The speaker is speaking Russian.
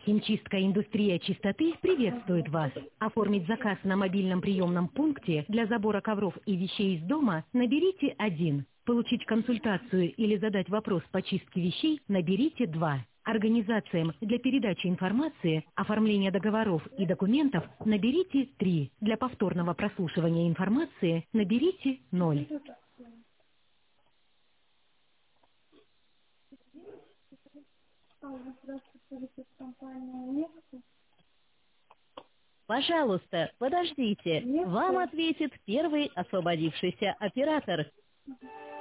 Химчистка «Индустрия чистоты» приветствует вас. Оформить заказ на мобильном приемном пункте для забора ковров и вещей из дома наберите 1. Получить консультацию или задать вопрос по чистке вещей наберите 2. Организациям для передачи информации, оформления договоров и документов наберите 3. Для повторного прослушивания информации наберите 0. Пожалуйста, подождите. Вам ответит первый освободившийся оператор.